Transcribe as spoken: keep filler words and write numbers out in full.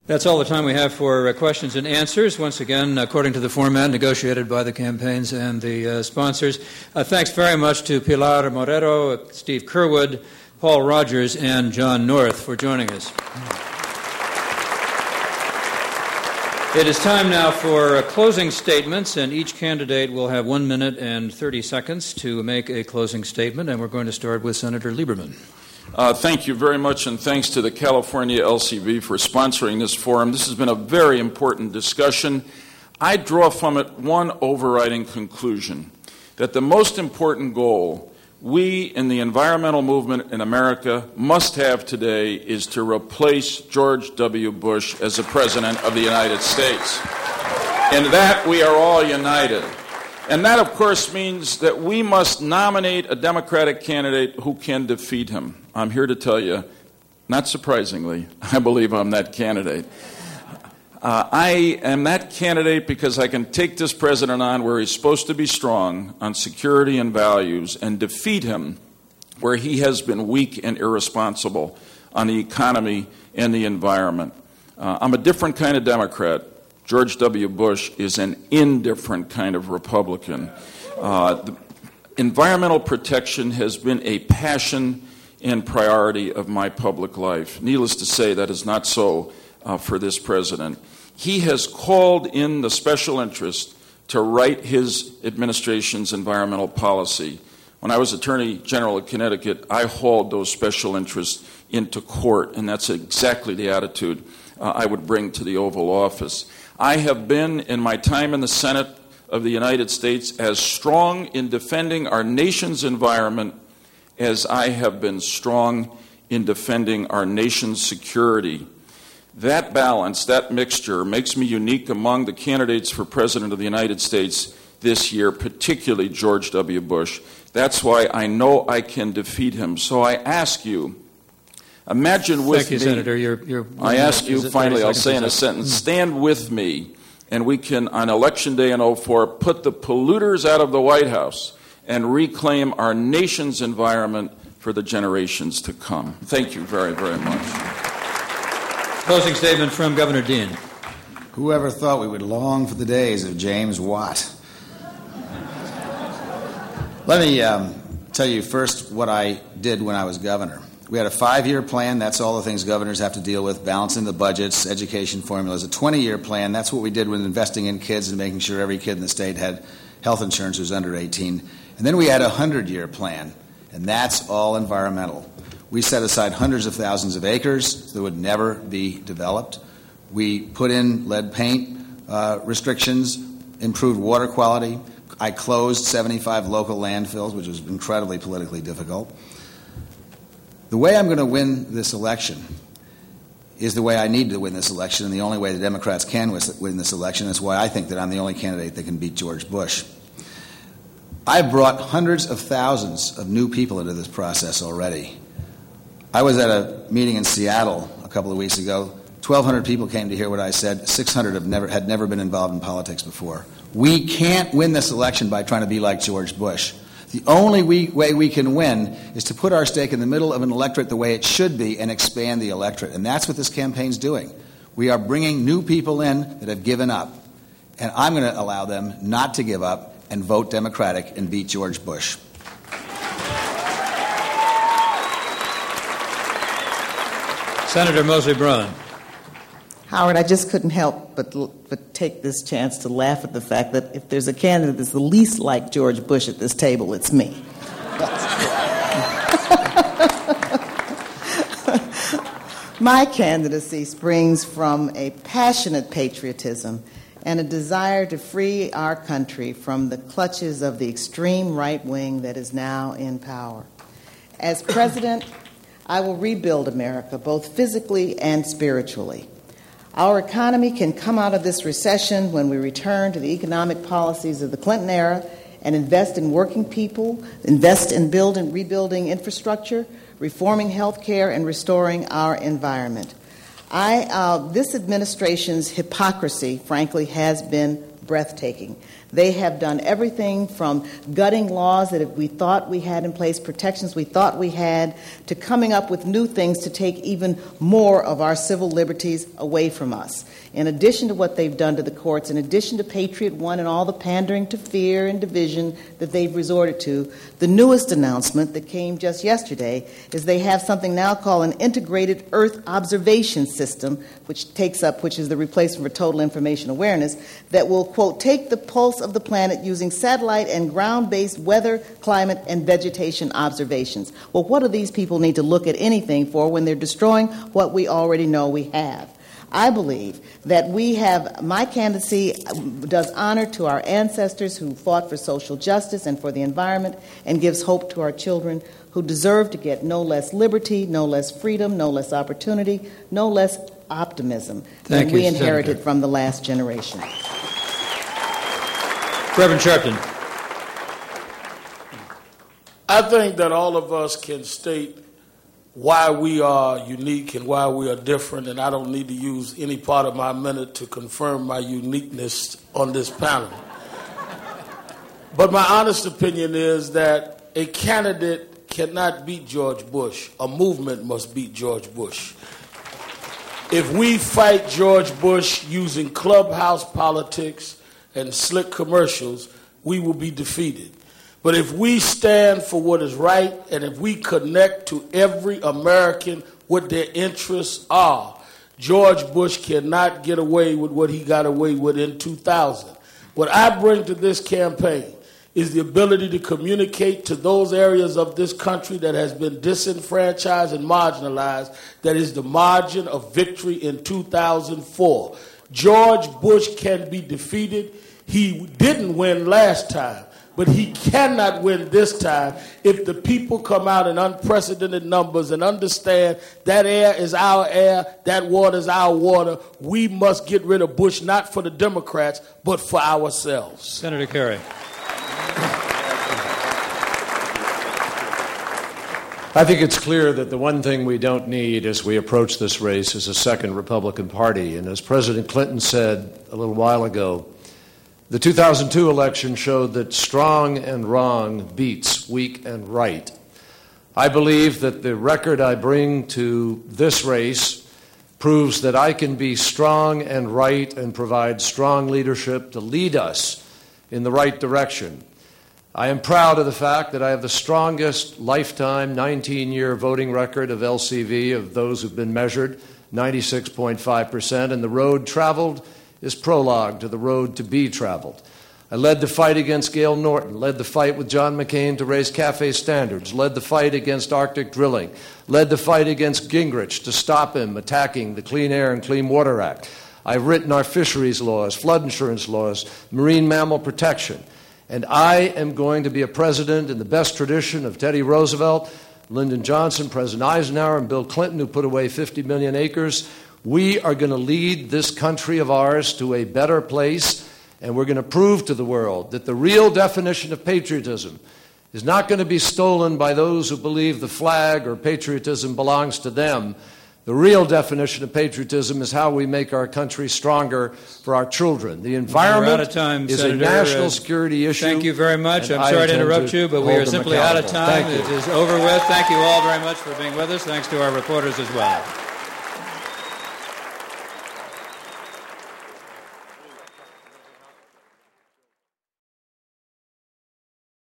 That's all the time we have for uh, questions and answers. Once again, according to the format negotiated by the campaigns and the uh, sponsors. Uh, thanks very much to Pilar Morero, Steve Curwood, Paul Rogers, and John North for joining us. It is time now for uh, closing statements, and each candidate will have one minute and thirty seconds to make a closing statement, and we're going to start with Senator Lieberman. Uh, thank you very much, and thanks to the California L C V for sponsoring this forum. This has been a very important discussion. I draw from it one overriding conclusion, that the most important goal we in the environmental movement in America must have today is to replace George W. Bush as the President of the United States. In that, we are all united. And that, of course, means that we must nominate a Democratic candidate who can defeat him. I'm here to tell you, not surprisingly, I believe I'm that candidate. Uh, I am that candidate because I can take this president on where he's supposed to be strong on security and values and defeat him where he has been weak and irresponsible on the economy and the environment. Uh, I'm a different kind of Democrat. George W. Bush is an indifferent kind of Republican. Uh, the environmental protection has been a passion and priority of my public life. Needless to say, that is not so uh, for this president. He has called in the special interest to write his administration's environmental policy. When I was Attorney General of Connecticut, I hauled those special interests into court, and that's exactly the attitude uh, I would bring to the Oval Office. I have been, in my time in the Senate of the United States, as strong in defending our nation's environment as I have been strong in defending our nation's security. That balance, that mixture, makes me unique among the candidates for President of the United States this year, particularly George W. Bush. That's why I know I can defeat him. So I ask you, imagine with Thank you, me, Senator. You're, you're, I ask you, finally, I'll say in a sentence, stand with me, and we can, on Election Day in oh four, put the polluters out of the White House and reclaim our nation's environment for the generations to come. Thank you very, very much. Closing statement from Governor Dean. Whoever thought we would long for the days of James Watt? Let me um, tell you first what I did when I was governor. We had a five-year plan. That's all the things governors have to deal with, balancing the budgets, education formulas. A twenty-year plan. That's what we did with investing in kids and making sure every kid in the state had health insurance who was under eighteen. And then we had a hundred-year plan, and that's all environmental. We set aside hundreds of thousands of acres that would never be developed. We put in lead paint uh, restrictions, improved water quality. I closed seventy-five local landfills, which was incredibly politically difficult. The way I'm going to win this election is the way I need to win this election, and the only way the Democrats can win this election is why I think that I'm the only candidate that can beat George Bush. I've brought hundreds of thousands of new people into this process already. I was at a meeting in Seattle a couple of weeks ago. twelve hundred people came to hear what I said. six hundred have never, had never been involved in politics before. We can't win this election by trying to be like George Bush. The only we, way we can win is to put our stake in the middle of an electorate the way it should be and expand the electorate. And that's what this campaign's doing. We are bringing new people in that have given up. And I'm going to allow them not to give up and vote Democratic and beat George Bush. Senator Mosley Braun. Howard, I just couldn't help but but take this chance to laugh at the fact that if there's a candidate that's the least like George Bush at this table, it's me. My candidacy springs from a passionate patriotism and a desire to free our country from the clutches of the extreme right wing that is now in power. As president, I will rebuild America, both physically and spiritually. Our economy can come out of this recession when we return to the economic policies of the Clinton era and invest in working people, invest in building, rebuilding infrastructure, reforming health care, and restoring our environment. I, uh, this administration's hypocrisy, frankly, has been breathtaking. They have done everything from gutting laws that we thought we had in place, protections we thought we had, to coming up with new things to take even more of our civil liberties away from us. In addition to what they've done to the courts, in addition to Patriot One and all the pandering to fear and division that they've resorted to, the newest announcement that came just yesterday is they have something now called an Integrated Earth Observation System, which takes up, which is the replacement for total information awareness, that will, quote, take the pulse of the planet using satellite and ground-based weather, climate, and vegetation observations. Well, what do these people need to look at anything for when they're destroying what we already know we have? I believe that we have, my candidacy does honor to our ancestors who fought for social justice and for the environment, and gives hope to our children who deserve to get no less liberty, no less freedom, no less opportunity, no less optimism Thank than you, we inherited Senator. from the last generation. Reverend Sharpton. I think that all of us can state why we are unique and why we are different, and I don't need to use any part of my minute to confirm my uniqueness on this panel. But my honest opinion is that a candidate cannot beat George Bush. A movement must beat George Bush. If we fight George Bush using clubhouse politics and slick commercials, we will be defeated. But if we stand for what is right, and if we connect to every American what their interests are, George Bush cannot get away with what he got away with in two thousand. What I bring to this campaign is the ability to communicate to those areas of this country that has been disenfranchised and marginalized, that is the margin of victory in two thousand four. George Bush can be defeated. He didn't win last time, but he cannot win this time if the people come out in unprecedented numbers and understand that air is our air, that water is our water. We must get rid of Bush, not for the Democrats, but for ourselves. Senator Kerry. I think it's clear that the one thing we don't need as we approach this race is a second Republican Party. And as President Clinton said a little while ago, the two thousand two election showed that strong and wrong beats weak and right. I believe that the record I bring to this race proves that I can be strong and right and provide strong leadership to lead us in the right direction. I am proud of the fact that I have the strongest lifetime nineteen-year voting record of L C V of those who've been measured, ninety-six point five percent, and the road traveled is prologue to the road to be traveled. I led the fight against Gail Norton, led the fight with John McCain to raise CAFE standards, led the fight against Arctic drilling, led the fight against Gingrich to stop him attacking the Clean Air and Clean Water Act. I've written our fisheries laws, flood insurance laws, marine mammal protection. And I am going to be a president in the best tradition of Teddy Roosevelt, Lyndon Johnson, President Eisenhower, and Bill Clinton, who put away fifty million acres. We are going to lead this country of ours to a better place, and we're going to prove to the world that the real definition of patriotism is not going to be stolen by those who believe the flag or patriotism belongs to them. The real definition of patriotism is how we make our country stronger for our children. The environment We're out of time, is Senator. a national Uh, security issue. Thank you very much. I'm I sorry to intend interrupt to you, but we hold are them simply out of accountable. time. Thank you. It is over with. Thank you all very much for being with us. Thanks to our reporters as well.